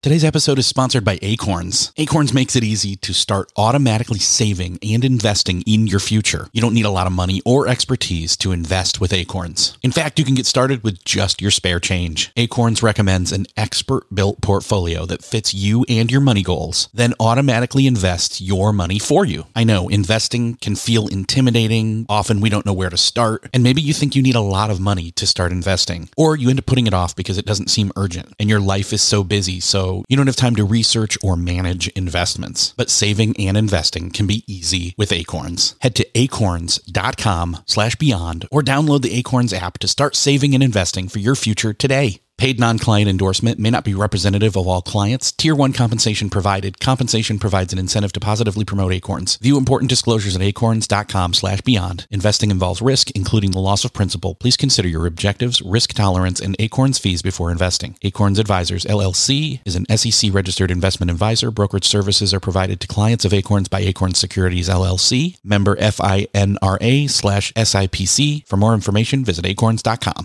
Today's episode is sponsored by Acorns. Acorns makes it easy to start automatically saving and investing in your future. You don't need a lot of money or expertise to invest with Acorns. In fact, you can get started with just your spare change. Acorns recommends an expert-built portfolio that fits you and your money goals, then automatically invests your money for you. I know, investing can feel intimidating. Often we don't know where to start, and maybe you think you need a lot of money to start investing, or you end up putting it off because it doesn't seem urgent, and your life is so busy, so you don't have time to research or manage investments. But saving and investing can be easy with Acorns. Head to acorns.com/beyond or download the Acorns app to start saving and investing for your future today. Paid non-client endorsement may not be representative of all clients. Tier 1 compensation provided. Compensation provides an incentive to positively promote Acorns. View important disclosures at acorns.com/beyond. Investing involves risk, including the loss of principal. Please consider your objectives, risk tolerance, and Acorns fees before investing. Acorns Advisors, LLC is an SEC-registered investment advisor. Brokerage services are provided to clients of Acorns by Acorns Securities, LLC. Member FINRA/SIPC. For more information, visit acorns.com.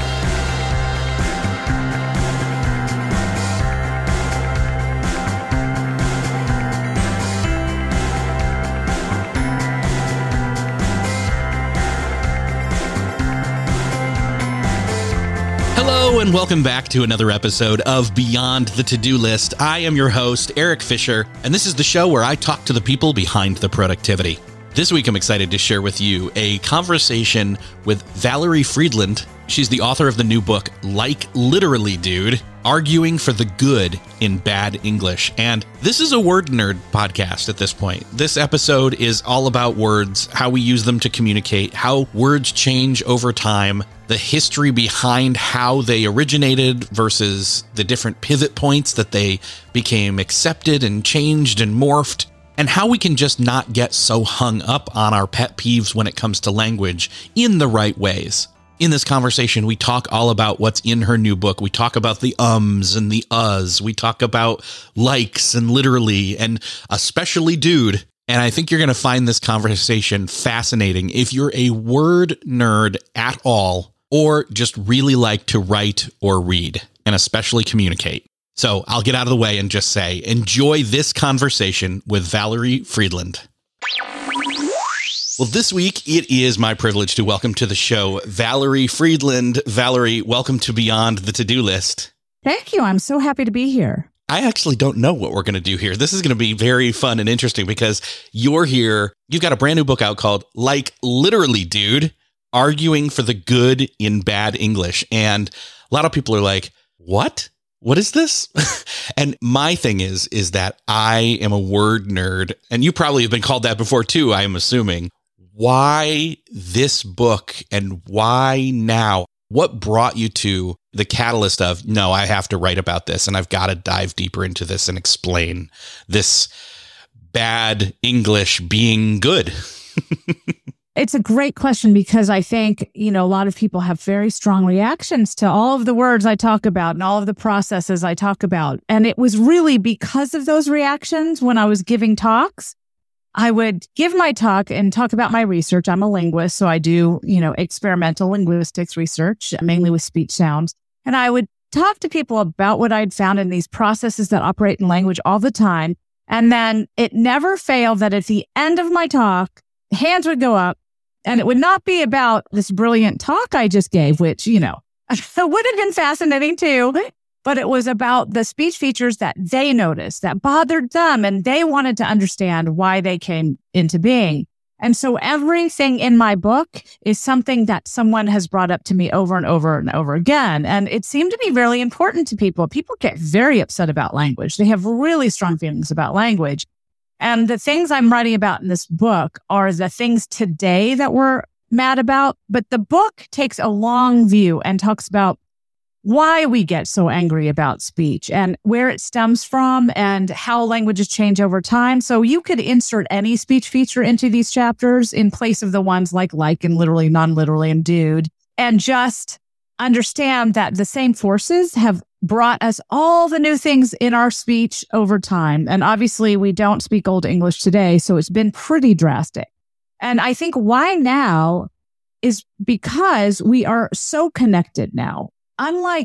Hello and welcome back to another episode of Beyond the To-Do List. I am your host, Eric Fisher, and this is the show where I talk to the people behind the productivity. This week, I'm excited to share with you a conversation with Valerie Friedland. She's the author of the new book, Like Literally Dude, Arguing for the Good in Bad English. And this is a word nerd podcast at this point. This episode is all about words, how we use them to communicate, how words change over time, the history behind how they originated versus the different pivot points that they became accepted and changed and morphed, and how we can just not get so hung up on our pet peeves when it comes to language in the right ways. In this conversation, we talk all about what's in her new book. We talk about the ums and the uhs. We talk about likes and literally and especially dude. And I think you're going to find this conversation fascinating if you're a word nerd at all, or just really like to write or read, and especially communicate. So I'll get out of the way and just say, enjoy this conversation with Valerie Friedland. Well, this week, it is my privilege to welcome to the show Valerie Friedland. Valerie, welcome to Beyond the To-Do List. Thank you. I'm so happy to be here. I actually don't know what we're going to do here. This is going to be very fun and interesting because you're here. You've got a brand new book out called Like Literally Dude, Arguing for the Good in Bad English. And a lot of people are like, what? What is this? And my thing is that I am a word nerd, and you probably have been called that before too, I am assuming. Why this book and why now? What brought you to the catalyst of, no, I have to write about this and I've got to dive deeper into this and explain this bad English being good? It's a great question because I think, a lot of people have very strong reactions to all of the words I talk about and all of the processes I talk about. And it was really because of those reactions when I was giving talks. I would give my talk and talk about my research. I'm a linguist, so I do, experimental linguistics research, mainly with speech sounds. And I would talk to people about what I'd found in these processes that operate in language all the time. And then it never failed that at the end of my talk, hands would go up. And it would not be about this brilliant talk I just gave, which, would have been fascinating too. But it was about the speech features that they noticed that bothered them. And they wanted to understand why they came into being. And so everything in my book is something that someone has brought up to me over and over and over again. And it seemed to be really important to people. People get very upset about language. They have really strong feelings about language. And the things I'm writing about in this book are the things today that we're mad about. But the book takes a long view and talks about why we get so angry about speech and where it stems from and how languages change over time. So you could insert any speech feature into these chapters in place of the ones like and literally, non-literally, and dude, and just understand that the same forces have brought us all the new things in our speech over time. And obviously, we don't speak Old English today, so it's been pretty drastic. And I think why now is because we are so connected now. Unlike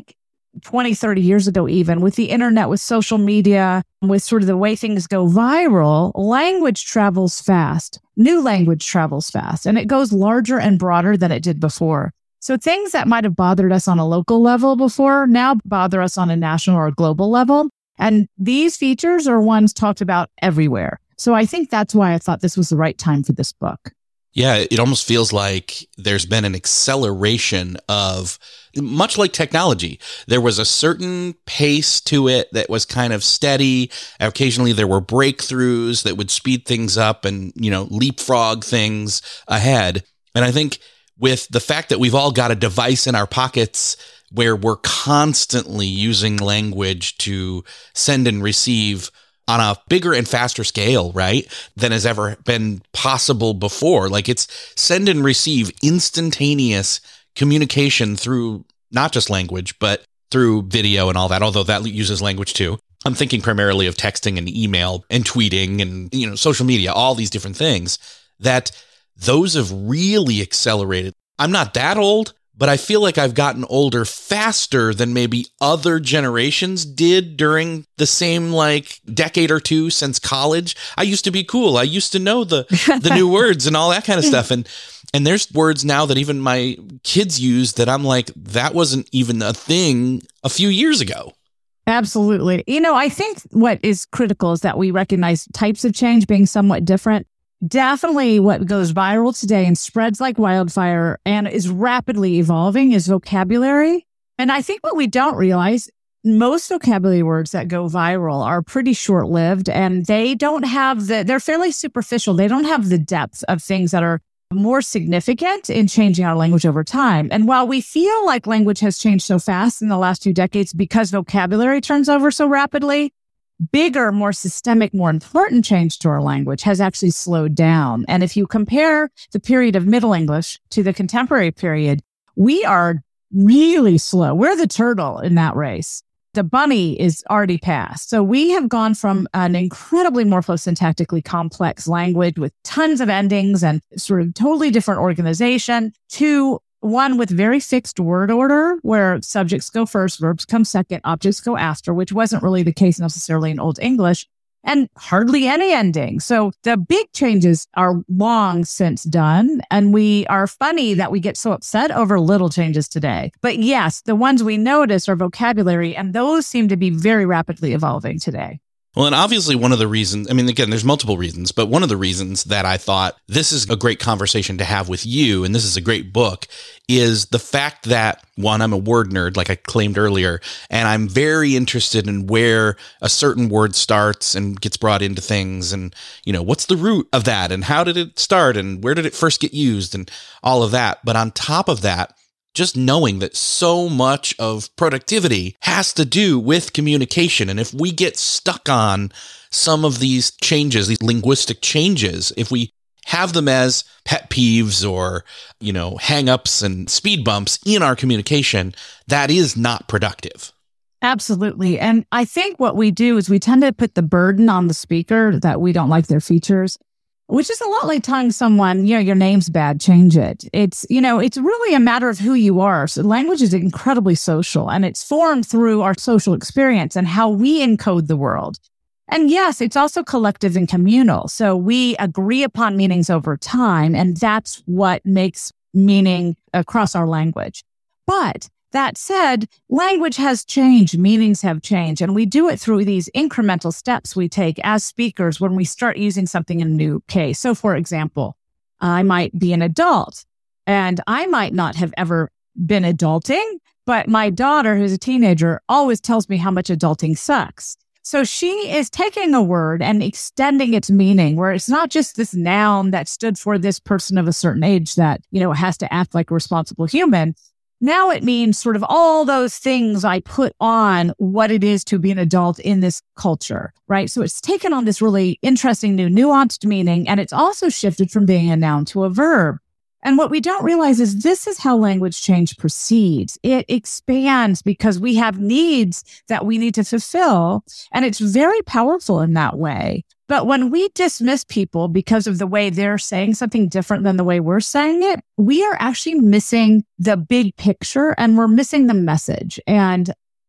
20, 30 years ago, even with the internet, with social media, with sort of the way things go viral, language travels fast. New language travels fast, and it goes larger and broader than it did before. So things that might have bothered us on a local level before now bother us on a national or a global level. And these features are ones talked about everywhere. So I think that's why I thought this was the right time for this book. Yeah, it almost feels like there's been an acceleration of, much like technology, there was a certain pace to it that was kind of steady. Occasionally there were breakthroughs that would speed things up and, leapfrog things ahead. And I think with the fact that we've all got a device in our pockets where we're constantly using language to send and receive on a bigger and faster scale, right, than has ever been possible before. Like, it's send and receive instantaneous communication through not just language, but through video and all that, although that uses language too. I'm thinking primarily of texting and email and tweeting and, social media, all these different things, that those have really accelerated. I'm not that old, but I feel like I've gotten older faster than maybe other generations did during the same decade or two since college. I used to be cool. I used to know the new words and all that kind of stuff. And there's words now that even my kids use that I'm like, that wasn't even a thing a few years ago. Absolutely. I think what is critical is that we recognize types of change being somewhat different. Definitely what goes viral today and spreads like wildfire and is rapidly evolving is vocabulary. And I think what we don't realize, most vocabulary words that go viral are pretty short-lived, and they don't have they're fairly superficial. They don't have the depth of things that are more significant in changing our language over time. And while we feel like language has changed so fast in the last few decades because vocabulary turns over so rapidly, bigger, more systemic, more important change to our language has actually slowed down. And if you compare the period of Middle English to the contemporary period, we are really slow. We're the turtle in that race. The bunny is already past. So we have gone from an incredibly morphosyntactically complex language with tons of endings and sort of totally different organization to one with very fixed word order, where subjects go first, verbs come second, objects go after, which wasn't really the case necessarily in Old English, and hardly any ending. So the big changes are long since done, and we are funny that we get so upset over little changes today. But yes, the ones we notice are vocabulary, and those seem to be very rapidly evolving today. Well, and obviously one of the reasons, again, there's multiple reasons, but one of the reasons that I thought this is a great conversation to have with you, and this is a great book, is the fact that, one, I'm a word nerd, like I claimed earlier, and I'm very interested in where a certain word starts and gets brought into things, and, what's the root of that, and how did it start, and where did it first get used, and all of that. But on top of that, just knowing that so much of productivity has to do with communication. And if we get stuck on some of these changes, these linguistic changes, if we have them as pet peeves or, hang-ups and speed bumps in our communication, that is not productive. Absolutely. And I think what we do is we tend to put the burden on the speaker that we don't like their features, which is a lot like telling someone, your name's bad, change it. It's really a matter of who you are. So language is incredibly social, and it's formed through our social experience and how we encode the world. And yes, it's also collective and communal. So we agree upon meanings over time, and that's what makes meaning across our language. But that said, language has changed, meanings have changed, and we do it through these incremental steps we take as speakers when we start using something in a new case. So, for example, I might be an adult, and I might not have ever been adulting, but my daughter, who's a teenager, always tells me how much adulting sucks. So she is taking a word and extending its meaning, where it's not just this noun that stood for this person of a certain age that, has to act like a responsible human. Now it means sort of all those things I put on what it is to be an adult in this culture, right? So it's taken on this really interesting new nuanced meaning, and it's also shifted from being a noun to a verb. And what we don't realize is this is how language change proceeds. It expands because we have needs that we need to fulfill, and it's very powerful in that way. But when we dismiss people because of the way they're saying something different than the way we're saying it, we are actually missing the big picture, and we're missing the message. And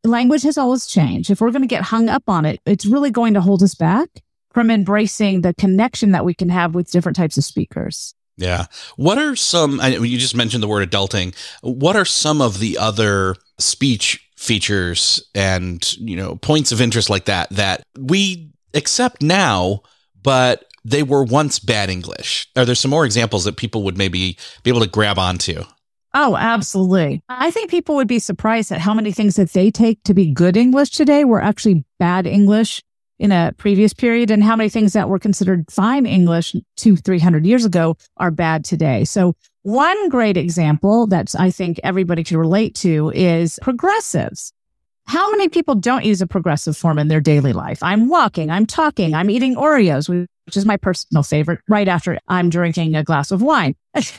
language has always changed. If we're going to get hung up on it, it's really going to hold us back from embracing the connection that we can have with different types of speakers. Yeah. What are you just mentioned the word adulting. What are some of the other speech features and, points of interest like that we accept now, but they were once bad English? Are there some more examples that people would maybe be able to grab onto? Oh, absolutely. I think people would be surprised at how many things that they take to be good English today were actually bad English in a previous period, and how many things that were considered fine English 200-300 years ago are bad today. So one great example that I think everybody can relate to is progressives. How many people don't use a progressive form in their daily life? I'm walking, I'm talking, I'm eating Oreos, which is my personal favorite, right after I'm drinking a glass of wine.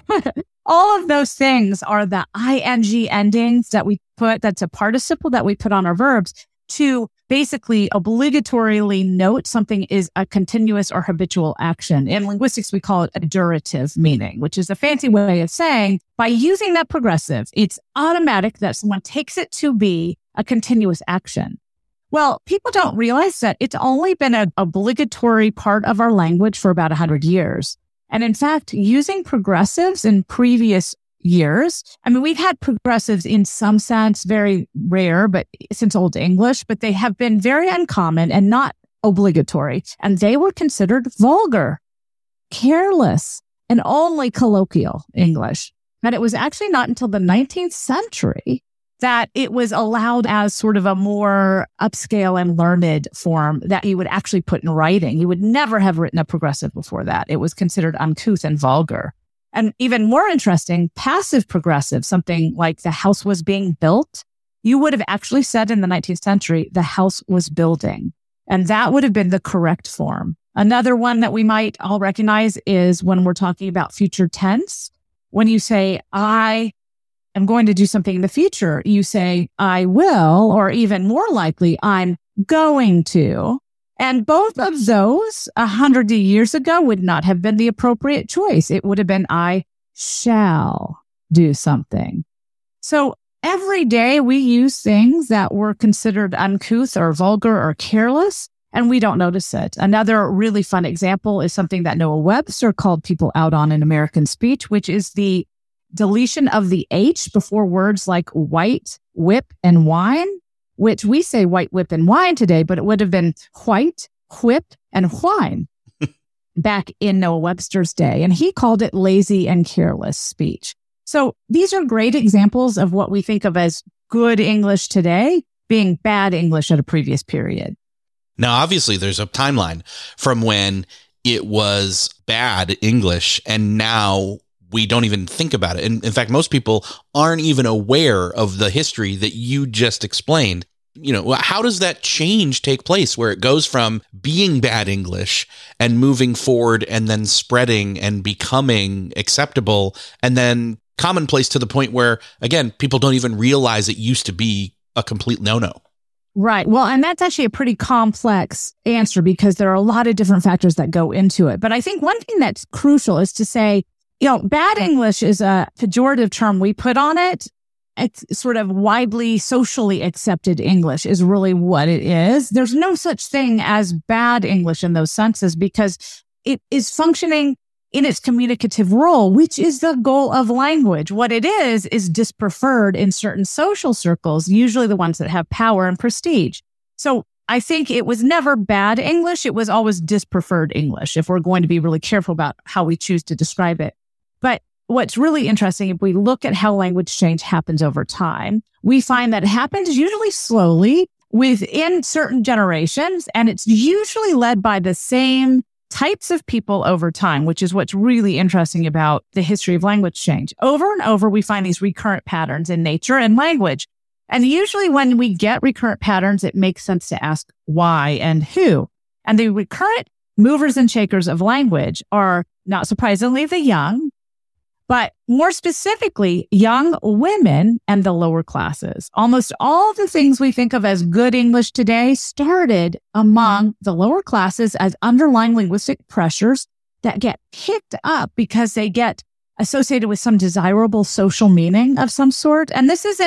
All of those things are the ing endings that we put, that's a participle that we put on our verbs to basically obligatorily note something is a continuous or habitual action. In linguistics, we call it a durative meaning, which is a fancy way of saying by using that progressive, it's automatic that someone takes it to be a continuous action. Well, people don't realize that it's only been an obligatory part of our language for about 100 years. And in fact, using progressives in previous years, we've had progressives in some sense, very rare, but since Old English, but they have been very uncommon and not obligatory. And they were considered vulgar, careless, and only colloquial English. And it was actually not until the 19th century that it was allowed as sort of a more upscale and learned form that you would actually put in writing. You would never have written a progressive before that. It was considered uncouth and vulgar. And even more interesting, passive progressive, something like the house was being built, you would have actually said in the 19th century, the house was building. And that would have been the correct form. Another one that we might all recognize is when we're talking about future tense. When you say, I am going to do something in the future, you say, I will, or even more likely, I'm going to. And both of those 100 years ago would not have been the appropriate choice. It would have been, I shall do something. So every day we use things that were considered uncouth or vulgar or careless, and we don't notice it. Another really fun example is something that Noah Webster called people out on in American speech, which is the deletion of the H before words like white, whip, and wine, which we say white, whip, and wine today, but it would have been white, whip, and whine back in Noah Webster's day. And he called it lazy and careless speech. So these are great examples of what we think of as good English today being bad English at a previous period. Now, obviously, there's a timeline from when it was bad English and now we don't even think about it. And in fact, most people aren't even aware of the history that you just explained. How does that change take place where it goes from being bad English and moving forward and then spreading and becoming acceptable and then commonplace to the point where, again, people don't even realize it used to be a complete no-no? Right. Well, and that's actually a pretty complex answer because there are a lot of different factors that go into it. But I think one thing that's crucial is to say, bad English is a pejorative term we put on it. It's sort of widely socially accepted English is really what it is. There's no such thing as bad English in those senses because it is functioning in its communicative role, which is the goal of language. What it is dispreferred in certain social circles, usually the ones that have power and prestige. So I think it was never bad English. It was always dispreferred English, if we're going to be really careful about how we choose to describe it. But what's really interesting, if we look at how language change happens over time, we find that it happens usually slowly within certain generations, and it's usually led by the same types of people over time, which is what's really interesting about the history of language change. Over and over, we find these recurrent patterns in nature and language. And usually when we get recurrent patterns, it makes sense to ask why and who. And the recurrent movers and shakers of language are, not surprisingly, the young, but more specifically, young women and the lower classes. Almost all the things we think of as good English today started among the lower classes as underlying linguistic pressures that get picked up because they get associated with some desirable social meaning of some sort. And this isn't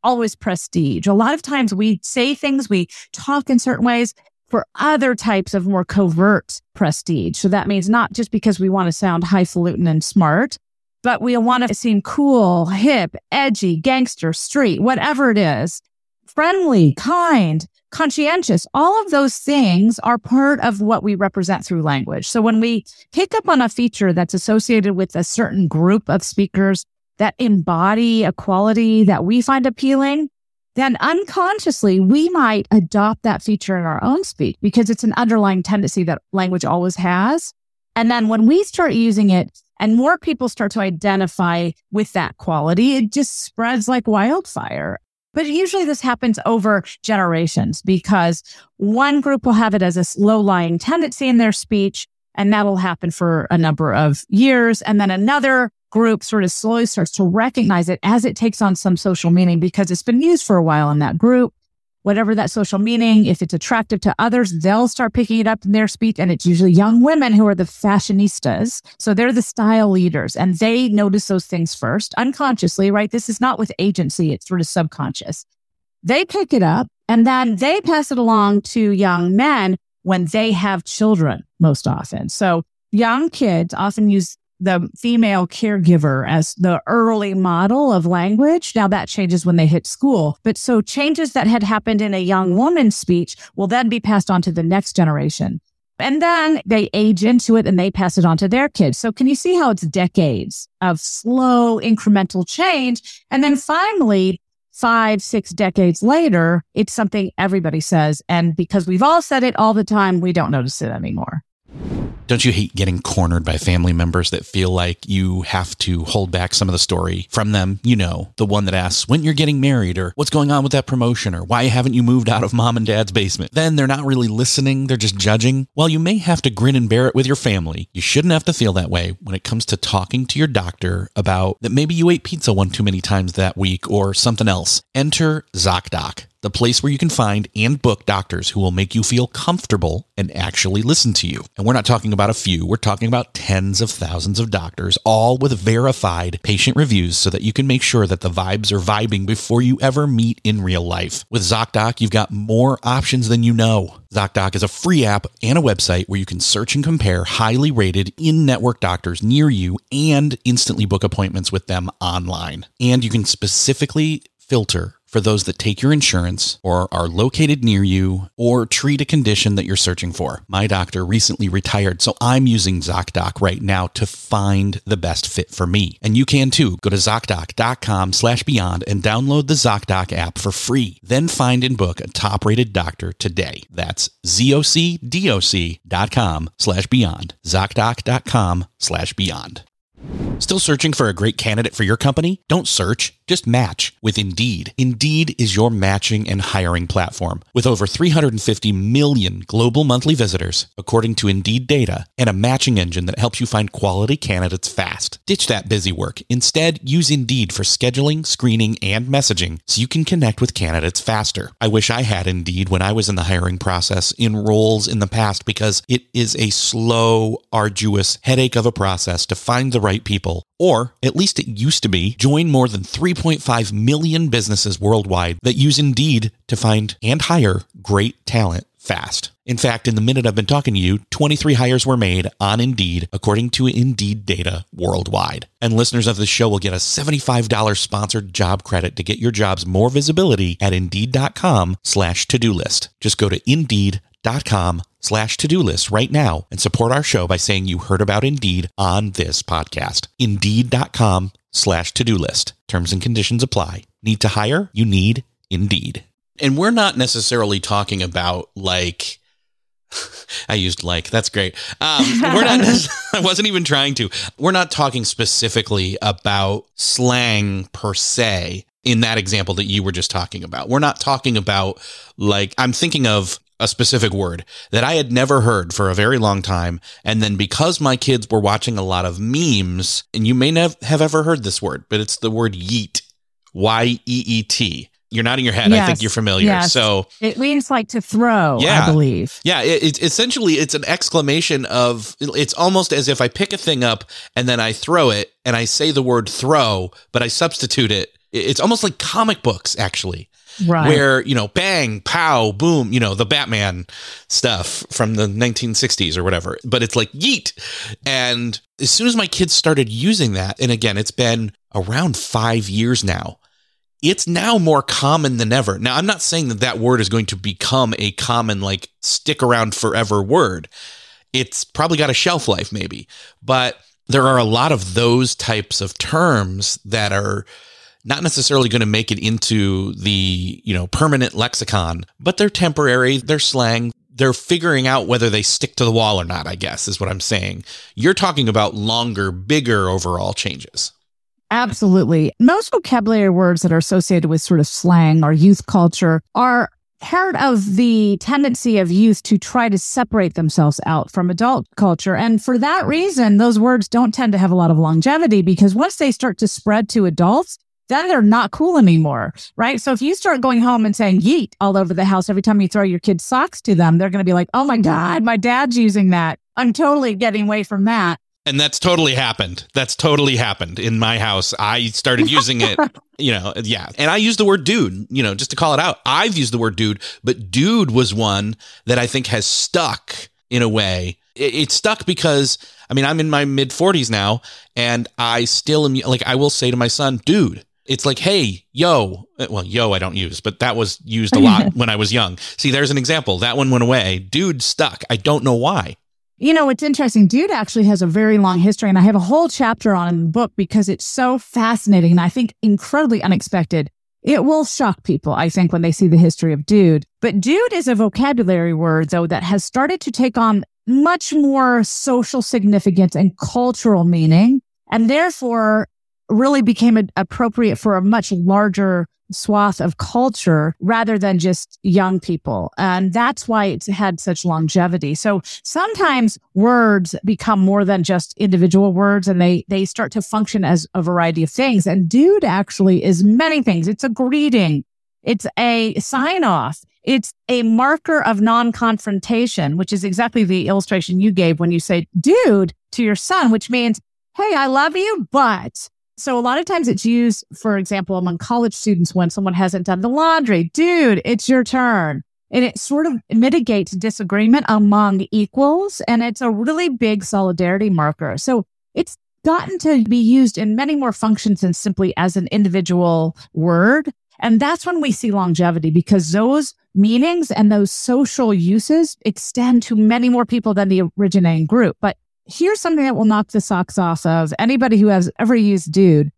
always prestige. A lot of times we say things, we talk in certain ways for other types of more covert prestige. So that means not just because we want to sound highfalutin and smart, but we want to seem cool, hip, edgy, gangster, street, whatever it is, friendly, kind, conscientious. All of those things are part of what we represent through language. So when we pick up on a feature that's associated with a certain group of speakers that embody a quality that we find appealing, then unconsciously, we might adopt that feature in our own speech because it's an underlying tendency that language always has. And then when we start using it and more people start to identify with that quality, it just spreads like wildfire. But usually this happens over generations because one group will have it as a low-lying tendency in their speech, and that'll happen for a number of years. And then another group sort of slowly starts to recognize it as it takes on some social meaning because it's been used for a while in that group. Whatever that social meaning, if it's attractive to others, they'll start picking it up in their speech. And it's usually young women who are the fashionistas. So they're the style leaders and they notice those things first unconsciously, right? This is not with agency. It's sort of subconscious. They pick it up and then they pass it along to young men when they have children most often. So young kids often use the female caregiver as the early model of language. Now that changes when they hit school. But so changes that had happened in a young woman's speech will then be passed on to the next generation. And then they age into it and they pass it on to their kids. So can you see how it's decades of slow incremental change? And then finally, 5-6 decades later, it's something everybody says. And because we've all said it all the time, we don't notice it anymore. Don't you hate getting cornered by family members that feel like you have to hold back some of the story from them? You know, the one that asks when you're getting married or what's going on with that promotion or why haven't you moved out of mom and dad's basement? Then they're not really listening. They're just judging. While you may have to grin and bear it with your family, you shouldn't have to feel that way when it comes to talking to your doctor about that maybe you ate pizza one too many times that week or something else. Enter ZocDoc, the place where you can find and book doctors who will make you feel comfortable and actually listen to you. And we're not talking about a few, we're talking about tens of thousands of doctors, all with verified patient reviews so that you can make sure that the vibes are vibing before you ever meet in real life. With ZocDoc, you've got more options than you know. ZocDoc is a free app and a website where you can search and compare highly rated in-network doctors near you and instantly book appointments with them online. And you can specifically filter for those that take your insurance or are located near you or treat a condition that you're searching for. My doctor recently retired, so I'm using ZocDoc right now to find the best fit for me. And you can too. Go to ZocDoc.com/beyond and download the ZocDoc app for free. Then find and book a top-rated doctor today. That's ZocDoc.com/beyond. ZocDoc.com/beyond. Still searching for a great candidate for your company? Don't search, just match with Indeed. Indeed is your matching and hiring platform. With over 350 million global monthly visitors, according to Indeed data, and a matching engine that helps you find quality candidates fast. Ditch that busy work. Instead, use Indeed for scheduling, screening, and messaging so you can connect with candidates faster. I wish I had Indeed when I was in the hiring process in roles in the past because it is a slow, arduous headache of a process to find the right people. Or, at least it used to be, join more than 3.5 million businesses worldwide that use Indeed to find and hire great talent fast. In fact, in the minute I've been talking to you, 23 hires were made on Indeed, according to Indeed data worldwide. And listeners of the show will get a $75 sponsored job credit to get your jobs more visibility at Indeed.com/to-do list. Just go to Indeed.com/to-do list right now and support our show by saying you heard about Indeed on this podcast. Indeed.com/to-do list. Terms and conditions apply. Need to hire? You need Indeed. And we're not necessarily talking about like, I used like, that's great. We're not, I wasn't even trying to. We're not talking specifically about slang per se in that example that you were just talking about. We're not talking about like, I'm thinking of a specific word that I had never heard for a very long time. And then because my kids were watching a lot of memes, and you may not have ever heard this word, but it's the word yeet, Y-E-E-T. You're nodding your head. Yes. I think you're familiar. Yes. So it means like to throw, I believe. Yeah. It's essentially, it's an exclamation of, it's almost as if I pick a thing up and then I throw it and I say the word throw, but I substitute it It's almost like comic books, actually. Right. Where, bang, pow, boom, the Batman stuff from the 1960s or whatever. But it's like yeet. And as soon as my kids started using that, and again, it's been around 5 years now, it's now more common than ever. Now, I'm not saying that word is going to become a common, like, stick around forever word. It's probably got a shelf life, maybe. But there are a lot of those types of terms that are not necessarily going to make it into the, permanent lexicon, but they're temporary, they're slang, they're figuring out whether they stick to the wall or not, I guess, is what I'm saying. You're talking about longer, bigger overall changes. Absolutely. Most vocabulary words that are associated with sort of slang or youth culture are part of the tendency of youth to try to separate themselves out from adult culture. And for that reason, those words don't tend to have a lot of longevity, because once they start to spread to adults, then they're not cool anymore, right? So if you start going home and saying yeet all over the house every time you throw your kids' socks to them, they're going to be like, oh my God, my dad's using that. I'm totally getting away from that. And that's totally happened. That's totally happened in my house. I started using it, yeah. And I use the word dude, just to call it out. I've used the word dude, but dude was one that I think has stuck in a way. It stuck because, I'm in my mid 40s now, and I still am, like, I will say to my son, dude. It's like, hey, yo. Well, yo, I don't use, but that was used a lot when I was young. See, there's an example. That one went away. Dude stuck. I don't know why. It's interesting. Dude actually has a very long history, and I have a whole chapter on it in the book because it's so fascinating and I think incredibly unexpected. It will shock people, I think, when they see the history of dude. But dude is a vocabulary word, though, that has started to take on much more social significance and cultural meaning, and therefore really became appropriate for a much larger swath of culture rather than just young people. And that's why it's had such longevity. So sometimes words become more than just individual words, and they start to function as a variety of things. And dude actually is many things. It's a greeting. It's a sign off. It's a marker of non-confrontation, which is exactly the illustration you gave when you say dude to your son, which means, hey, I love you, but... So a lot of times it's used, for example, among college students when someone hasn't done the laundry. Dude, it's your turn. And it sort of mitigates disagreement among equals. And it's a really big solidarity marker. So it's gotten to be used in many more functions than simply as an individual word. And that's when we see longevity, because those meanings and those social uses extend to many more people than the originating group. But here's something that will knock the socks off of anybody who has ever used dude.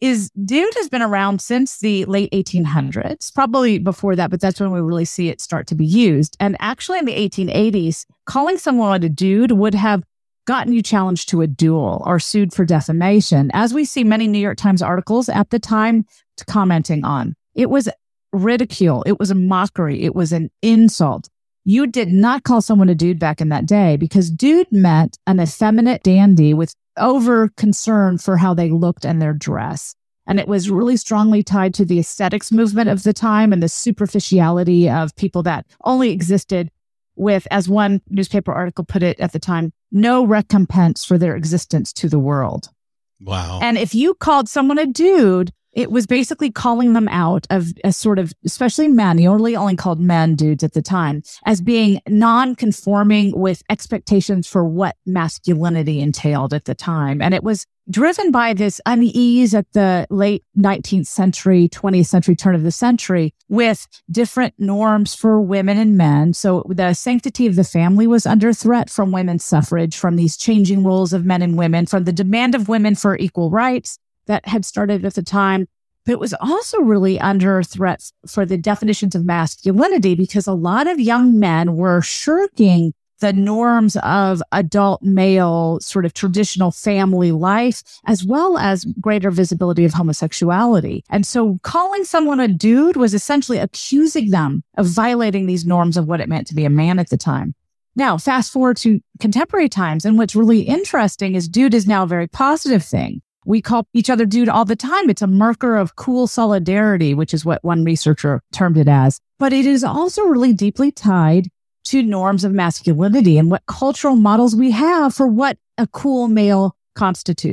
Dude has been around since the late 1800s, probably before that, but that's when we really see it start to be used. And actually in the 1880s, calling someone a dude would have gotten you challenged to a duel or sued for defamation, as we see many New York Times articles at the time commenting on. It was ridicule. It was a mockery. It was an insult. You did not call someone a dude back in that day, because dude meant an effeminate dandy with over concern for how they looked and their dress. And it was really strongly tied to the aesthetics movement of the time and the superficiality of people that only existed with, as one newspaper article put it at the time, no recompense for their existence to the world. Wow. And if you called someone a dude, it was basically calling them out of a sort of, especially men, you only called men dudes at the time, as being non-conforming with expectations for what masculinity entailed at the time. And it was driven by this unease at the late 19th century, 20th century, turn of the century, with different norms for women and men. So the sanctity of the family was under threat from women's suffrage, from these changing roles of men and women, from the demand of women for equal rights that had started at the time. But it was also really under threat for the definitions of masculinity, because a lot of young men were shirking the norms of adult male sort of traditional family life, as well as greater visibility of homosexuality. And so calling someone a dude was essentially accusing them of violating these norms of what it meant to be a man at the time. Now, fast forward to contemporary times, and what's really interesting is dude is now a very positive thing. We call each other dude all the time. It's a marker of cool solidarity, which is what one researcher termed it as. But it is also really deeply tied to norms of masculinity and what cultural models we have for what a cool male constitutes.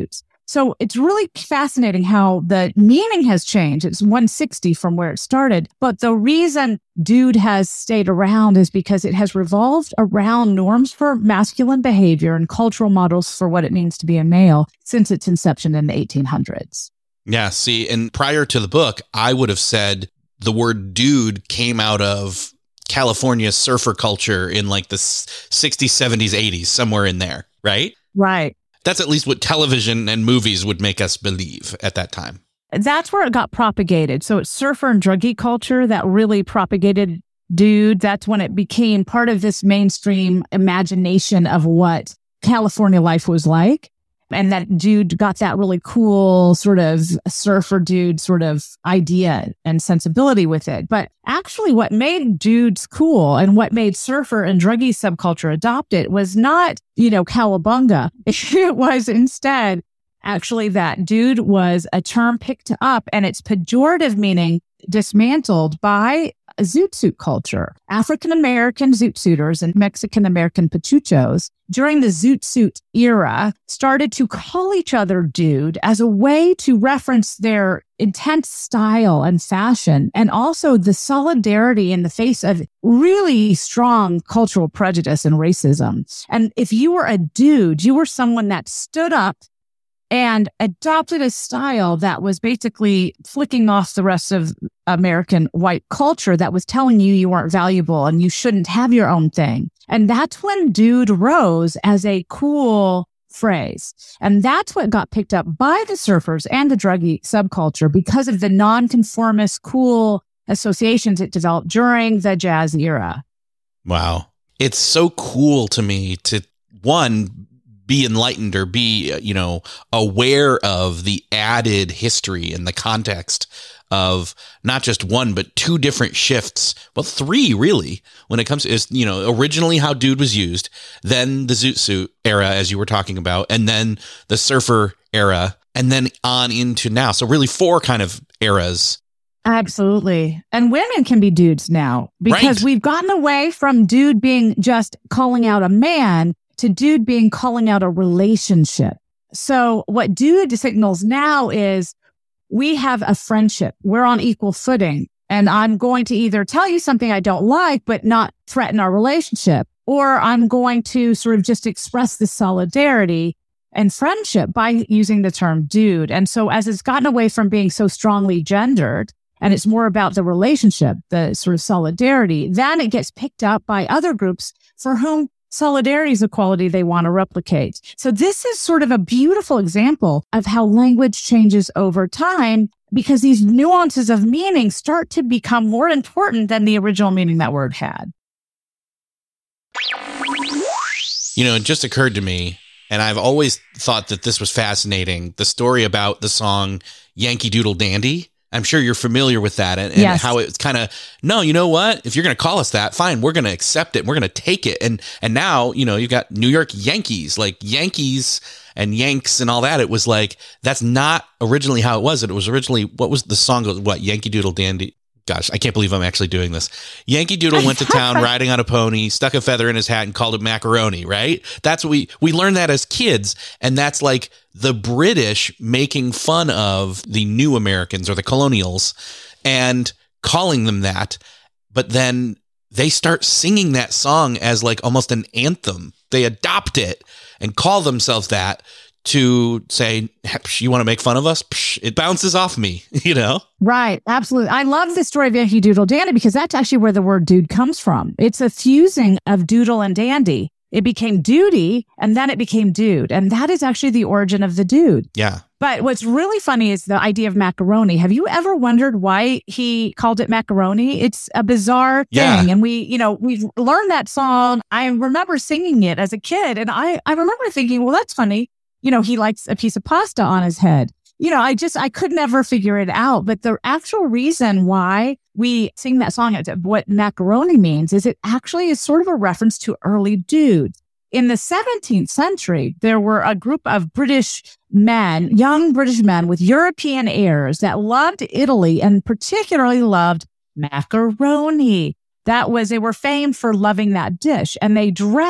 So it's really fascinating how the meaning has changed. It's 160 from where it started. But the reason dude has stayed around is because it has revolved around norms for masculine behavior and cultural models for what it means to be a male since its inception in the 1800s. Yeah, see, and prior to the book, I would have said the word dude came out of California surfer culture in like the 60s, 70s, 80s, somewhere in there, right? Right. That's at least what television and movies would make us believe at that time. That's where it got propagated. So it's surfer and druggie culture that really propagated dude. That's when it became part of this mainstream imagination of what California life was like. And that dude got that really cool sort of surfer dude sort of idea and sensibility with it. But actually what made dudes cool and what made surfer and druggie subculture adopt it was not, cowabunga. It was instead actually that dude was a term picked up and its pejorative meaning dismantled by zoot suit culture. African-American zoot suiters and Mexican-American pachuchos during the zoot suit era started to call each other dude as a way to reference their intense style and fashion, and also the solidarity in the face of really strong cultural prejudice and racism. And if you were a dude, you were someone that stood up and adopted a style that was basically flicking off the rest of American white culture that was telling you weren't valuable and you shouldn't have your own thing. And that's when dude rose as a cool phrase. And that's what got picked up by the surfers and the druggie subculture because of the nonconformist cool associations it developed during the jazz era. Wow. It's so cool to me to, one, be enlightened or be, aware of the added history and the context of not just one, but two different shifts. Well, three really, when it comes to, originally how dude was used, then the zoot suit era, as you were talking about, and then the surfer era, and then on into now. So really four kind of eras. Absolutely. And women can be dudes now because Right. We've gotten away from dude being just calling out a man to dude being calling out a relationship. So what dude signals now is we have a friendship. We're on equal footing. And I'm going to either tell you something I don't like, but not threaten our relationship, or I'm going to sort of just express the solidarity and friendship by using the term dude. And so as it's gotten away from being so strongly gendered, and it's more about the relationship, the sort of solidarity, then it gets picked up by other groups for whom solidarity is a quality they want to replicate. So this is sort of a beautiful example of how language changes over time because these nuances of meaning start to become more important than the original meaning that word had. It just occurred to me, and I've always thought that this was fascinating, the story about the song Yankee Doodle Dandy. I'm sure you're familiar with that and Yes. how it's kind of, no, you know what? If you're going to call us that, fine, we're going to accept it. We're going to take it. And now, you've got New York Yankees, like Yankees and Yanks and all that. It was like, that's not originally how it was. It was originally, what was the song? What? Yankee Doodle Dandy. Gosh, I can't believe I'm actually doing this. Yankee Doodle went to town riding on a pony, stuck a feather in his hat and called it macaroni, right? That's what we learned that as kids. And that's like the British making fun of the new Americans or the colonials and calling them that. But then they start singing that song as like almost an anthem. They adopt it and call themselves that to say, you want to make fun of us? It bounces off me, Right. Absolutely. I love the story of Yankee Doodle Dandy because that's actually where the word dude comes from. It's a fusing of doodle and dandy. It became duty and then it became dude. And that is actually the origin of the dude. Yeah. But what's really funny is the idea of macaroni. Have you ever wondered why he called it macaroni? It's a bizarre thing. Yeah. And we've learned that song. I remember singing it as a kid. And I remember thinking, well, that's funny. He likes a piece of pasta on his head. I could never figure it out. But the actual reason why we sing that song, what macaroni means, is it actually is sort of a reference to early dudes. In the 17th century, there were a group of British men, young British men with European airs that loved Italy and particularly loved macaroni. They were famed for loving that dish. And they dressed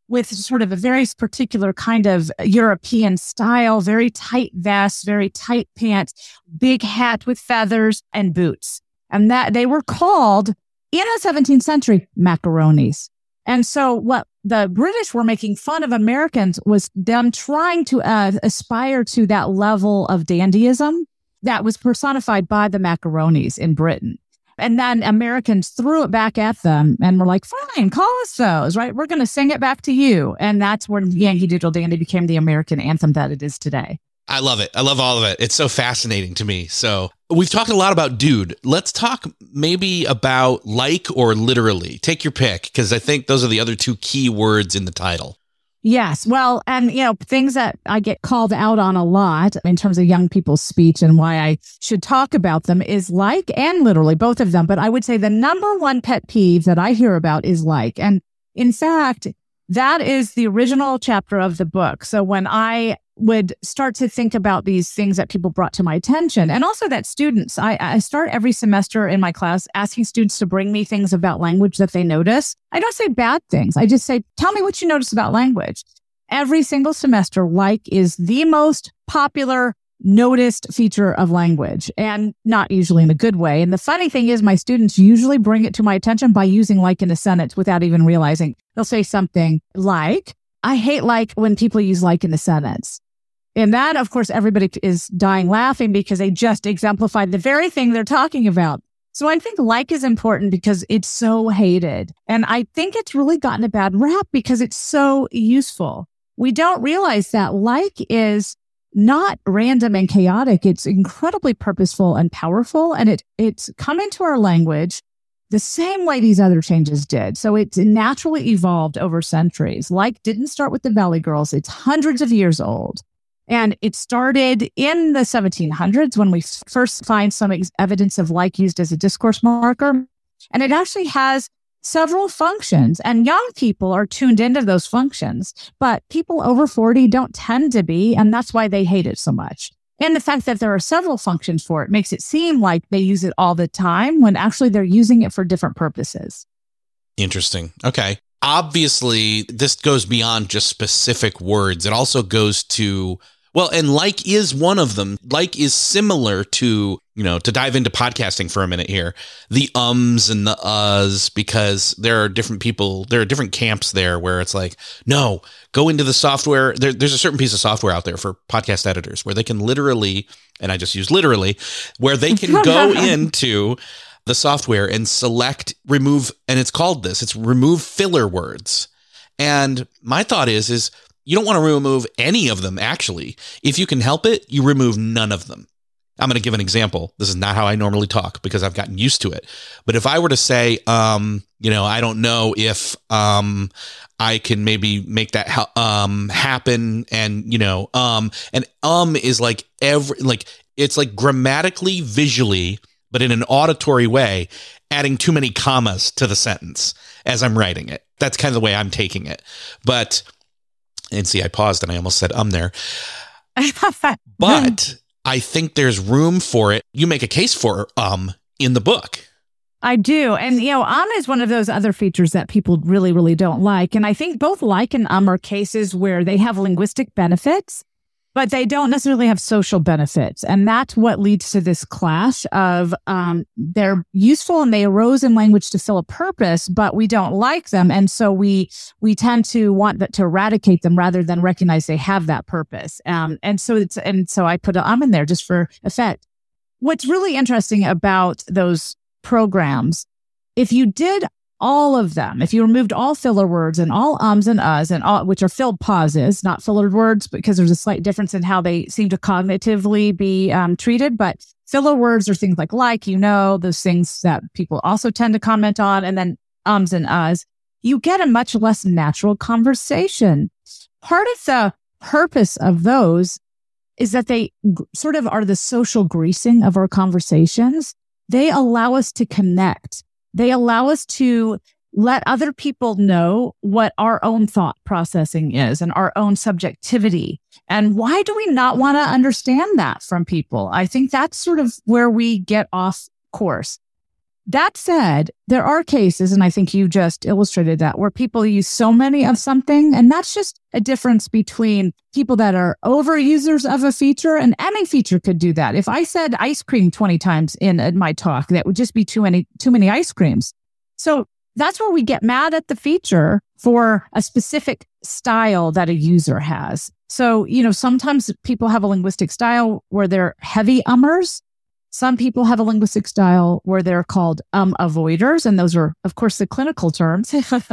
with sort of a very particular kind of European style, very tight vest, very tight pants, big hat with feathers and boots. And that they were called in the 17th century macaronis. And so what the British were making fun of Americans was them trying to aspire to that level of dandyism that was personified by the macaronis in Britain. And then Americans threw it back at them and were like, fine, call us those, right? We're going to sing it back to you. And that's when Yankee Doodle Dandy became the American anthem that it is today. I love it. I love all of it. It's so fascinating to me. So we've talked a lot about dude. Let's talk maybe about like or literally. Take your pick, because I think those are the other two key words in the title. Yes. Well, and, things that I get called out on a lot in terms of young people's speech and why I should talk about them is like and literally, both of them. But I would say the number one pet peeve that I hear about is like. And in fact, that is the original chapter of the book. So when I would start to think about these things that people brought to my attention, and also that students, I start every semester in my class asking students to bring me things about language that they notice. I don't say bad things. I just say, tell me what you notice about language. Every single semester, like is the most popular noticed feature of language, and not usually in a good way. And the funny thing is my students usually bring it to my attention by using like in a sentence without even realizing. They'll say something like, I hate like when people use like in a sentence. And that, of course, everybody is dying laughing because they just exemplified the very thing they're talking about. So I think like is important because it's so hated. And I think it's really gotten a bad rap because it's so useful. We don't realize that like is not random and chaotic. It's incredibly purposeful and powerful. And it's come into our language the same way these other changes did. So it's naturally evolved over centuries. Like didn't start with the Valley Girls. It's hundreds of years old. And it started in the 1700s when we first find some evidence of like used as a discourse marker. And it actually has several functions. And young people are tuned into those functions. But people over 40 don't tend to be. And that's why they hate it so much. And the fact that there are several functions for it makes it seem like they use it all the time when actually they're using it for different purposes. Interesting. Okay. Obviously, this goes beyond just specific words. It also goes to, well, and like is one of them. Like is similar to, to dive into podcasting for a minute here, the ums and the uhs, because there are different people, there are different camps there where it's like, no, go into the software. There's a certain piece of software out there for podcast editors where they can literally, and I just use literally, where they can go into the software and select, remove, and it's called this, it's remove filler words. And my thought is you don't want to remove any of them, actually. If you can help it, you remove none of them. I'm going to give an example. This is not how I normally talk because I've gotten used to it. But if I were to say, I don't know if I can maybe make that happen, and is like it's like grammatically, visually, but in an auditory way, adding too many commas to the sentence as I'm writing it. That's kind of the way I'm taking it. And see, I paused and I almost said there. But I think there's room for it. You make a case for in the book. I do. And, is one of those other features that people really, really don't like. And I think both like and are cases where they have linguistic benefits, but they don't necessarily have social benefits. And that's what leads to this clash of they're useful and they arose in language to fill a purpose, but we don't like them. And so we tend to want to eradicate them rather than recognize they have that purpose. And so I put an in there just for effect. What's really interesting about those programs, if you did all of them, if you removed all filler words and all ums and uhs and all, which are filled pauses, not filler words, because there's a slight difference in how they seem to cognitively be treated. But filler words are things like, those things that people also tend to comment on, and then ums and uhs, you get a much less natural conversation. Part of the purpose of those is that they sort of are the social greasing of our conversations. They allow us to connect. They allow us to let other people know what our own thought processing is and our own subjectivity. And why do we not want to understand that from people? I think that's sort of where we get off course. That said, there are cases, and I think you just illustrated that, where people use so many of something, and that's just a difference between people that are overusers of a feature, and any feature could do that. If I said ice cream 20 times in my talk, that would just be too many ice creams. So that's where we get mad at the feature for a specific style that a user has. So, sometimes people have a linguistic style where they're heavy ummers. Some people have a linguistic style where they're called avoiders, and those are, of course, the clinical terms.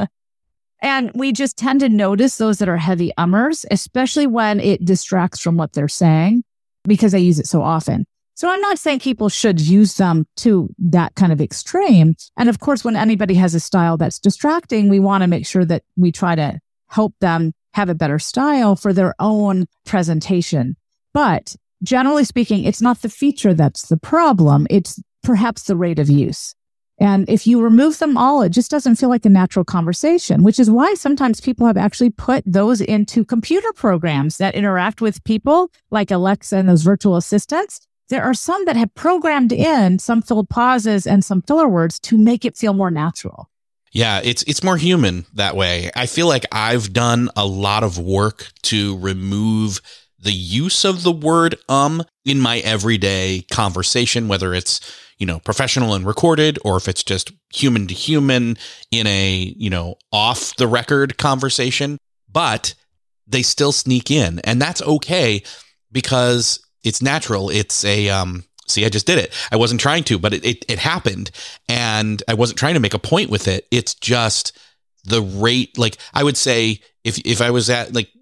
And we just tend to notice those that are heavy ummers, especially when it distracts from what they're saying, because they use it so often. So I'm not saying people should use them to that kind of extreme. And of course, when anybody has a style that's distracting, we want to make sure that we try to help them have a better style for their own presentation. But generally speaking, it's not the feature that's the problem. It's perhaps the rate of use. And if you remove them all, it just doesn't feel like a natural conversation, which is why sometimes people have actually put those into computer programs that interact with people like Alexa and those virtual assistants. There are some that have programmed in some filled pauses and some filler words to make it feel more natural. Yeah, it's more human that way. I feel like I've done a lot of work to remove the use of the word in my everyday conversation, whether it's, professional and recorded, or if it's just human to human in a, off the record conversation, but they still sneak in, and that's okay because it's natural. It's a, see, I just did it. I wasn't trying to, but it happened, and I wasn't trying to make a point with it. It's just the rate. Like I would say if I was at like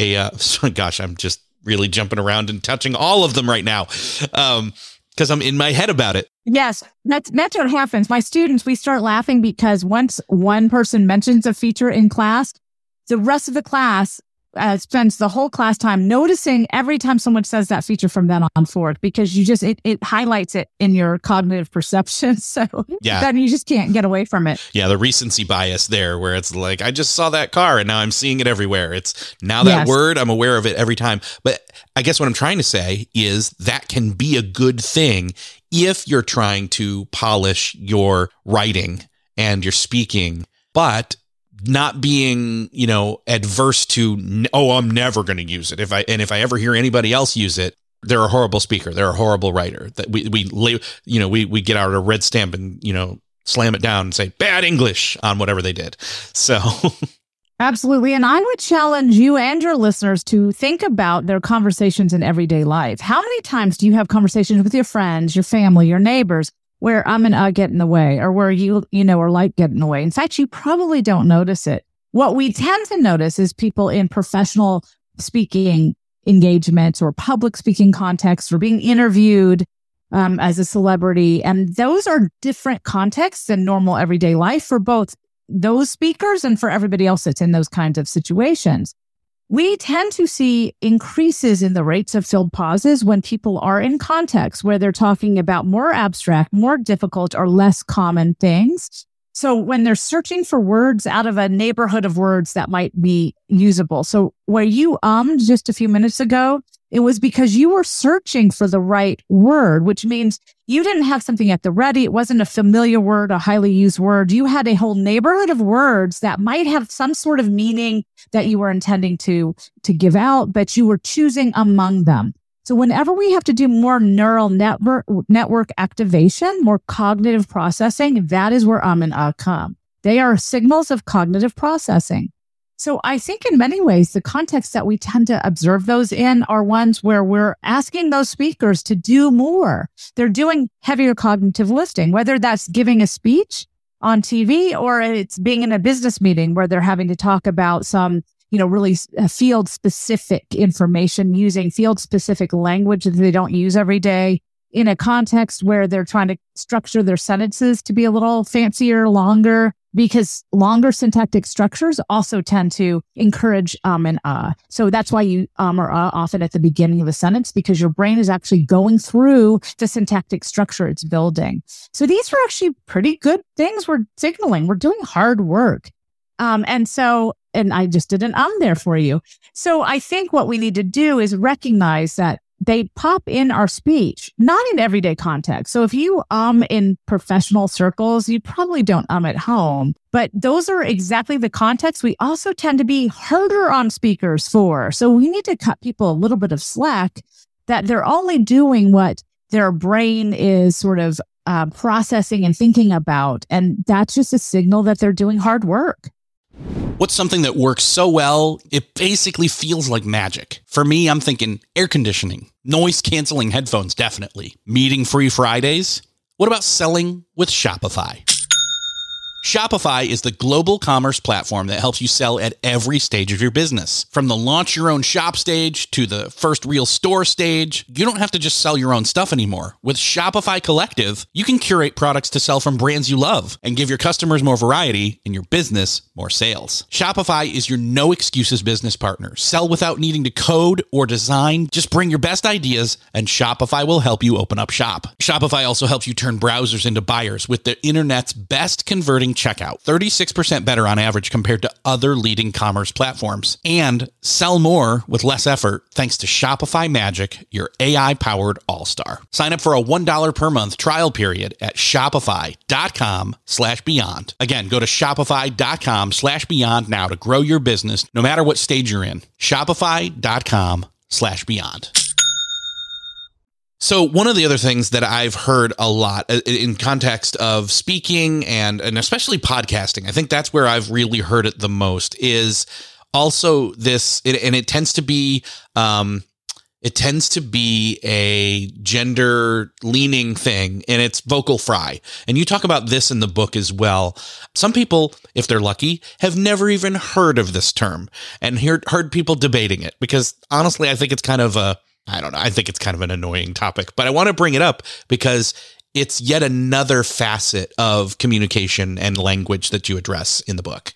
gosh, I'm just really jumping around and touching all of them right now. Because I'm in my head about it. Yes, that's what happens. My students, we start laughing because once one person mentions a feature in class, the rest of the class spends the whole class time noticing every time someone says that feature from then on forward, because it highlights it in your cognitive perception. So then you just can't get away from it. Yeah, the recency bias there, where it's like, I just saw that car and now I'm seeing it everywhere. It's now that word, I'm aware of it every time. But I guess what I'm trying to say is that can be a good thing if you're trying to polish your writing and your speaking, but not being, adverse to, I'm never going to use it. If I ever hear anybody else use it, they're a horrible speaker. They're a horrible writer. That we get out a red stamp and, slam it down and say bad English on whatever they did. So absolutely. And I would challenge you and your listeners to think about their conversations in everyday life. How many times do you have conversations with your friends, your family, your neighbors, where and get in the way, or where you or like get in the way? In fact, you probably don't notice it. What we tend to notice is people in professional speaking engagements or public speaking contexts, or being interviewed as a celebrity. And those are different contexts than normal everyday life for both those speakers and for everybody else that's in those kinds of situations. We tend to see increases in the rates of filled pauses when people are in context where they're talking about more abstract, more difficult, or less common things. So when they're searching for words out of a neighborhood of words that might be usable. So where you just a few minutes ago, it was because you were searching for the right word, which means you didn't have something at the ready. It wasn't a familiar word, a highly used word. You had a whole neighborhood of words that might have some sort of meaning that you were intending to give out, but you were choosing among them. So whenever we have to do more neural network activation, more cognitive processing, that is where and come. They are signals of cognitive processing. So I think in many ways, the context that we tend to observe those in are ones where we're asking those speakers to do more. They're doing heavier cognitive lifting, whether that's giving a speech on TV or it's being in a business meeting where they're having to talk about some, really field specific information, using field specific language that they don't use every day, in a context where they're trying to structure their sentences to be a little fancier, longer, because longer syntactic structures also tend to encourage and So that's why you or often at the beginning of a sentence, because your brain is actually going through the syntactic structure it's building. So these are actually pretty good things we're signaling. We're doing hard work. And I just did an there for you. So I think what we need to do is recognize that they pop in our speech, not in everyday context. So if you in professional circles, you probably don't at home, but those are exactly the contexts we also tend to be harder on speakers for. So we need to cut people a little bit of slack that they're only doing what their brain is sort of processing and thinking about. And that's just a signal that they're doing hard work. What's something that works so well, it basically feels like magic? For me, I'm thinking air conditioning, noise canceling headphones, definitely. Meeting-free Fridays? What about selling with Shopify? Shopify is the global commerce platform that helps you sell at every stage of your business. From the launch your own shop stage to the first real store stage, you don't have to just sell your own stuff anymore. With Shopify Collective, you can curate products to sell from brands you love and give your customers more variety and your business more sales. Shopify is your no excuses business partner. Sell without needing to code or design. Just bring your best ideas and Shopify will help you open up shop. Shopify also helps you turn browsers into buyers with the internet's best converting checkout, 36% better on average compared to other leading commerce platforms, and sell more with less effort thanks to Shopify Magic, your AI-powered all-star. Sign up for a $1 per month trial period at shopify.com/beyond. Again, go to shopify.com/beyond now to grow your business no matter what stage you're in. Shopify.com/beyond. So one of the other things that I've heard a lot in context of speaking and especially podcasting, I think that's where I've really heard it the most, is also this, and it tends to be a gender leaning thing, and it's vocal fry. And you talk about this in the book as well. Some people, if they're lucky, have never even heard of this term and heard people debating it, because honestly, I think it's kind of I think it's kind of an annoying topic, but I want to bring it up because it's yet another facet of communication and language that you address in the book.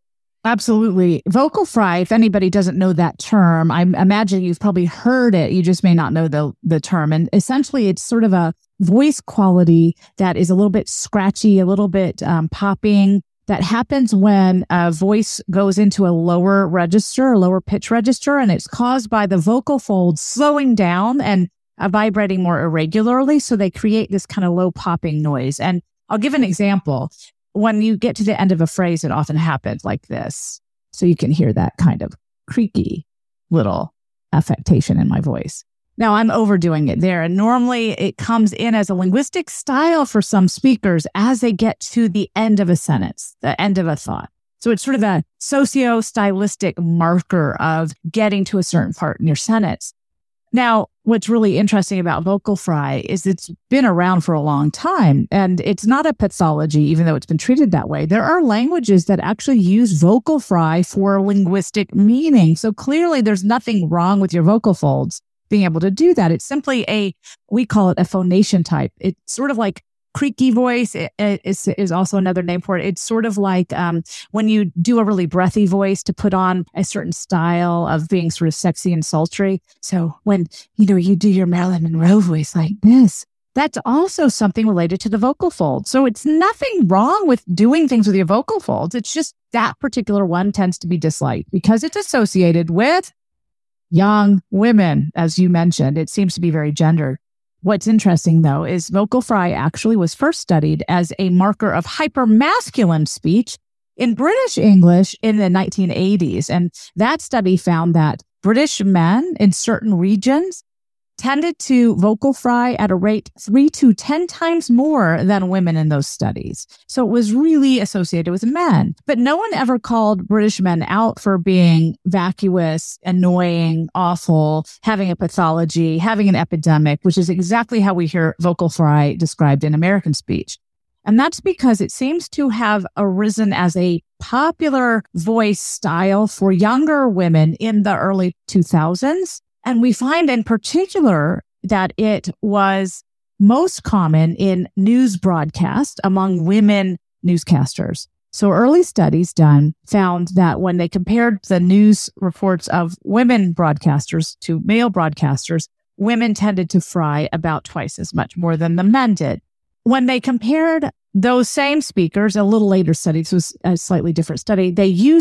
Absolutely. Vocal fry, if anybody doesn't know that term, I imagine you've probably heard it. You just may not know the term. And essentially, it's sort of a voice quality that is a little bit scratchy, a little bit popping. That happens when a voice goes into a lower register, a lower pitch register, and it's caused by the vocal folds slowing down and vibrating more irregularly. So they create this kind of low popping noise. And I'll give an example. When you get to the end of a phrase, it often happens like this. So you can hear that kind of creaky little affectation in my voice. Now, I'm overdoing it there. And normally it comes in as a linguistic style for some speakers as they get to the end of a sentence, the end of a thought. So it's sort of a socio-stylistic marker of getting to a certain part in your sentence. Now, what's really interesting about vocal fry is it's been around for a long time, and it's not a pathology, even though it's been treated that way. There are languages that actually use vocal fry for linguistic meaning. So clearly there's nothing wrong with your vocal folds being able to do that. It's simply we call it a phonation type. It's sort of like creaky voice is also another name for it. It's sort of like when you do a really breathy voice to put on a certain style of being sort of sexy and sultry. So when, you do your Marilyn Monroe voice like this, that's also something related to the vocal folds. So it's nothing wrong with doing things with your vocal folds. It's just that particular one tends to be disliked because it's associated with young women, as you mentioned. It seems to be very gendered. What's interesting, though, is vocal fry actually was first studied as a marker of hypermasculine speech in British English in the 1980s. And that study found that British men in certain regions tended to vocal fry at a rate 3 to 10 times more than women in those studies. So it was really associated with men. But no one ever called British men out for being vacuous, annoying, awful, having a pathology, having an epidemic, which is exactly how we hear vocal fry described in American speech. And that's because it seems to have arisen as a popular voice style for younger women in the early 2000s. And we find in particular that it was most common in news broadcast among women newscasters. So early studies done found that when they compared the news reports of women broadcasters to male broadcasters, women tended to fry about twice as much more than the men did. When they compared those same speakers, a little later study, this was a slightly different study, they used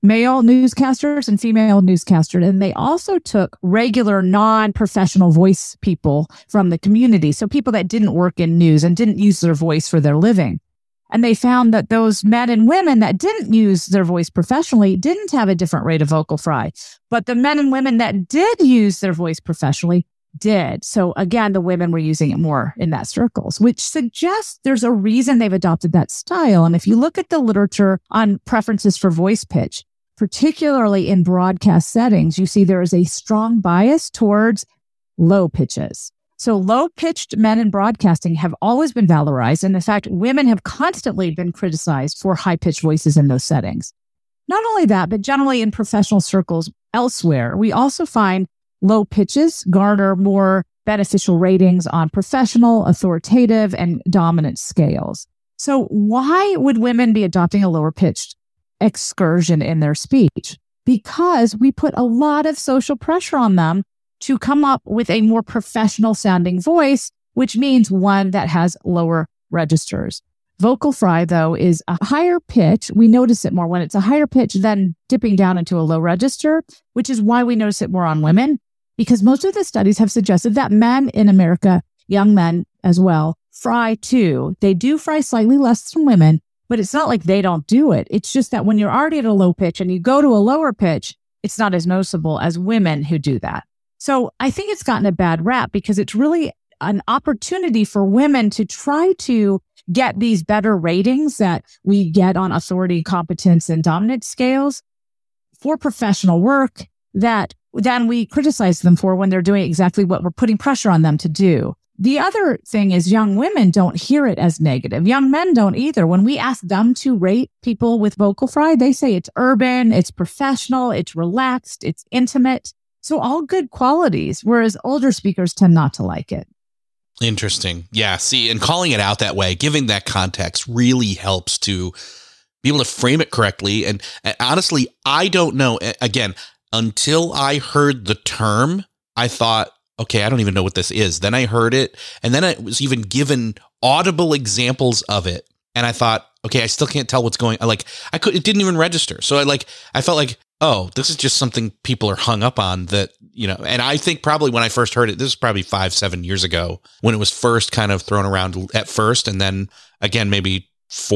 male newscasters and female newscasters. And they also took regular non-professional voice people from the community. So people that didn't work in news and didn't use their voice for their living. And they found that those men and women that didn't use their voice professionally didn't have a different rate of vocal fry. But the men and women that did use their voice professionally did. So again, the women were using it more in that circles, which suggests there's a reason they've adopted that style. And if you look at the literature on preferences for voice pitch, particularly in broadcast settings, you see there is a strong bias towards low pitches. So low-pitched men in broadcasting have always been valorized. And in fact, women have constantly been criticized for high-pitched voices in those settings. Not only that, but generally in professional circles elsewhere, we also find low pitches garner more beneficial ratings on professional, authoritative, and dominant scales. So why would women be adopting a lower-pitched excursion in their speech? Because we put a lot of social pressure on them to come up with a more professional sounding voice, which means one that has lower registers. Vocal fry, though, is a higher pitch. We notice it more when it's a higher pitch than dipping down into a low register, which is why we notice it more on women, because most of the studies have suggested that men in America, young men as well, fry too. They do fry slightly less than women, but it's not like they don't do it. It's just that when you're already at a low pitch and you go to a lower pitch, it's not as noticeable as women who do that. So I think it's gotten a bad rap because it's really an opportunity for women to try to get these better ratings that we get on authority, competence, and dominance scales for professional work that then we criticize them for when they're doing exactly what we're putting pressure on them to do. The other thing is young women don't hear it as negative. Young men don't either. When we ask them to rate people with vocal fry, they say it's urban, it's professional, it's relaxed, it's intimate. So all good qualities, whereas older speakers tend not to like it. Interesting. Yeah. See, and calling it out that way, giving that context really helps to be able to frame it correctly. And honestly, I don't know. Again, until I heard the term, I thought, okay, I don't even know what this is. Then I heard it, and then I was even given audible examples of it. And I thought, okay, I still can't tell what's going on. It didn't even register. So I felt like, oh, this is just something people are hung up on that, and I think probably when I first heard it, this is probably 5-7 years ago when it was first kind of thrown around at first. And then again, maybe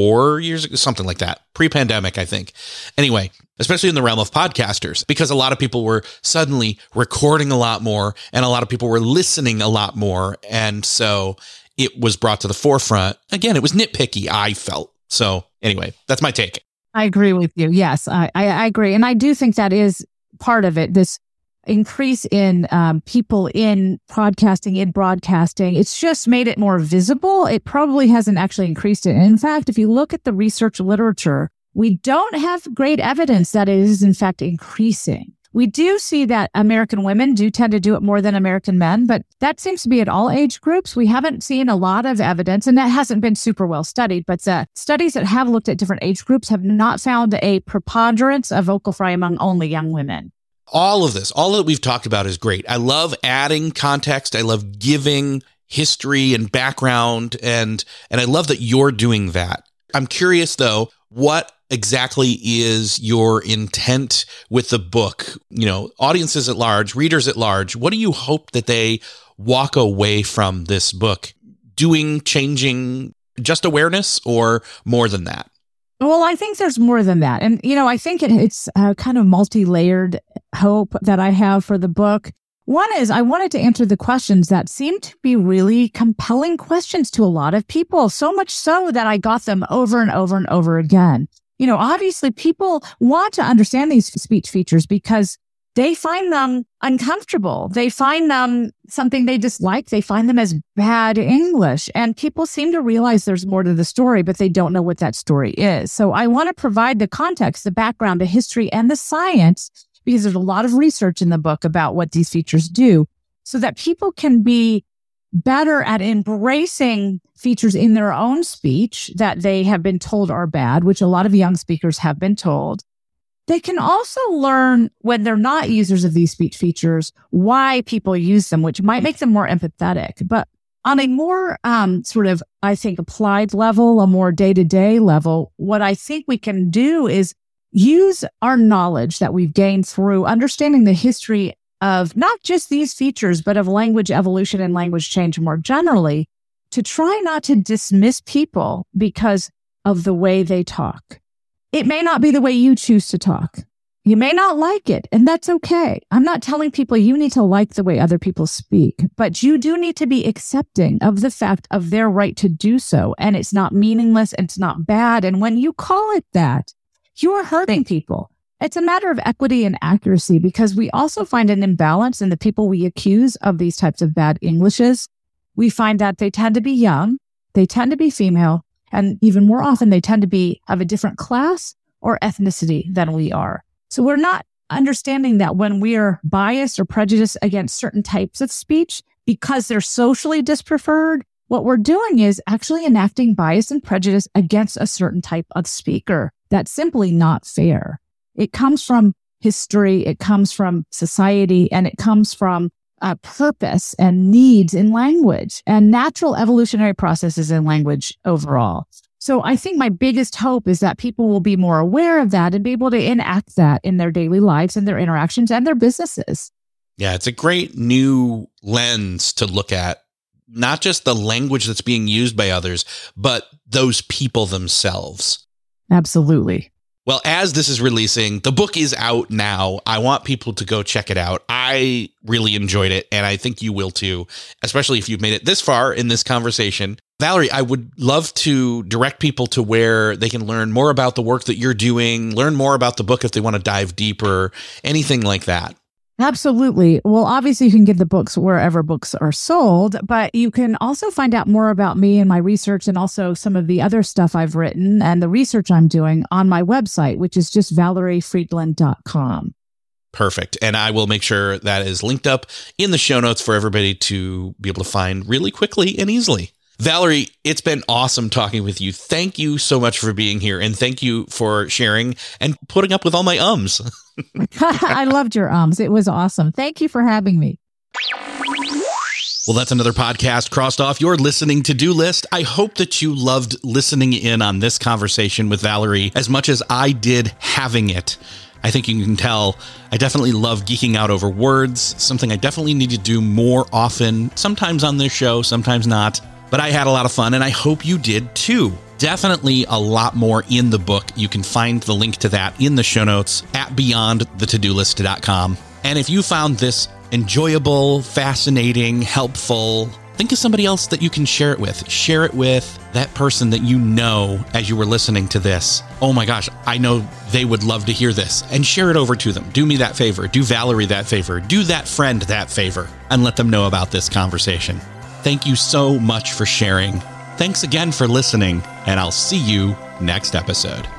4 years ago, something like that, pre-pandemic, I think. Anyway, especially in the realm of podcasters, because a lot of people were suddenly recording a lot more and a lot of people were listening a lot more. And so it was brought to the forefront. Again, it was nitpicky, I felt. So anyway, that's my take. I agree with you. Yes, I agree. And I do think that is part of it, this increase in people in podcasting, in broadcasting. It's just made it more visible. It probably hasn't actually increased it. And in fact, if you look at the research literature, we don't have great evidence that it is in fact increasing. We do see that American women do tend to do it more than American men, but that seems to be at all age groups. We haven't seen a lot of evidence, and that hasn't been super well studied, but the studies that have looked at different age groups have not found a preponderance of vocal fry among only young women. All that we've talked about is great. I love adding context. I love giving history and background, and I love that you're doing that. I'm curious, though, what exactly is your intent with the book? Audiences at large, readers at large, what do you hope that they walk away from this book doing, changing, just awareness, or more than that? Well, I think there's more than that. And, I think it's a kind of multi-layered hope that I have for the book. One is I wanted to answer the questions that seem to be really compelling questions to a lot of people, so much so that I got them over and over and over again. Obviously people want to understand these speech features because they find them uncomfortable. They find them something they dislike. They find them as bad English. And people seem to realize there's more to the story, but they don't know what that story is. So I want to provide the context, the background, the history, and the science, because there's a lot of research in the book about what these features do, so that people can be better at embracing features in their own speech that they have been told are bad, which a lot of young speakers have been told. They can also learn, when they're not users of these speech features, why people use them, which might make them more empathetic. But on a more applied level, a more day-to-day level, what I think we can do is use our knowledge that we've gained through understanding the history of not just these features, but of language evolution and language change more generally, to try not to dismiss people because of the way they talk. It may not be the way you choose to talk. You may not like it, and that's okay. I'm not telling people you need to like the way other people speak, but you do need to be accepting of the fact of their right to do so. And it's not meaningless, and it's not bad. And when you call it that, you are hurting people. It's a matter of equity and accuracy, because we also find an imbalance in the people we accuse of these types of bad Englishes. We find that they tend to be young, they tend to be female, and even more often, they tend to be of a different class or ethnicity than we are. So we're not understanding that when we are biased or prejudiced against certain types of speech because they're socially dispreferred, what we're doing is actually enacting bias and prejudice against a certain type of speaker. That's simply not fair. It comes from history, it comes from society, and it comes from purpose and needs in language and natural evolutionary processes in language overall. So I think my biggest hope is that people will be more aware of that and be able to enact that in their daily lives and their interactions and their businesses. Yeah, it's a great new lens to look at, not just the language that's being used by others, but those people themselves. Absolutely. Well, as this is releasing, the book is out now. I want people to go check it out. I really enjoyed it, and I think you will too, especially if you've made it this far in this conversation. Valerie, I would love to direct people to where they can learn more about the work that you're doing, learn more about the book if they want to dive deeper, anything like that. Absolutely. Well, obviously, you can get the books wherever books are sold, but you can also find out more about me and my research and also some of the other stuff I've written and the research I'm doing on my website, which is just valeriefriedland.com. Perfect. And I will make sure that is linked up in the show notes for everybody to be able to find really quickly and easily. Valerie, it's been awesome talking with you. Thank you so much for being here, and thank you for sharing and putting up with all my ums. I loved your ums. It was awesome. Thank you for having me. Well, that's another podcast crossed off your listening to-do list. I hope that you loved listening in on this conversation with Valerie as much as I did having it. I think you can tell I definitely love geeking out over words, something I definitely need to do more often, sometimes on this show, sometimes not. But I had a lot of fun, and I hope you did too. Definitely a lot more in the book. You can find the link to that in the show notes at beyondthetodolist.com. And if you found this enjoyable, fascinating, helpful, think of somebody else that you can share it with. Share it with that person that you know as you were listening to this. Oh my gosh, I know they would love to hear this, and share it over to them. Do me that favor. Do Valerie that favor. Do that friend that favor, and let them know about this conversation. Thank you so much for sharing. Thanks again for listening, and I'll see you next episode.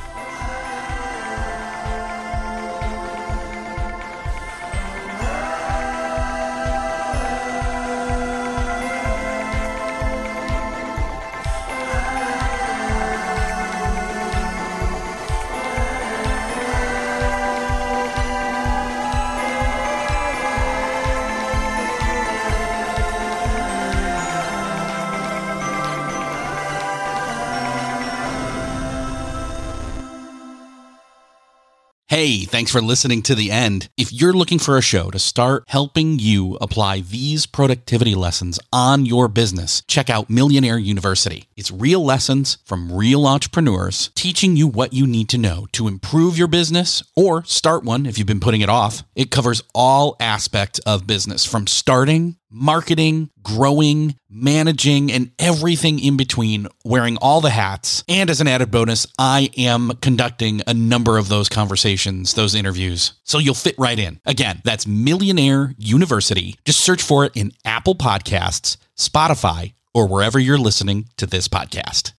Hey, thanks for listening to the end. If you're looking for a show to start helping you apply these productivity lessons on your business, check out Millionaire University. It's real lessons from real entrepreneurs teaching you what you need to know to improve your business or start one if you've been putting it off. It covers all aspects of business, from starting, marketing, growing, managing, and everything in between, wearing all the hats. And as an added bonus, I am conducting a number of those conversations, those interviews. So you'll fit right in. Again, that's Millionaire University. Just search for it in Apple Podcasts, Spotify, or wherever you're listening to this podcast.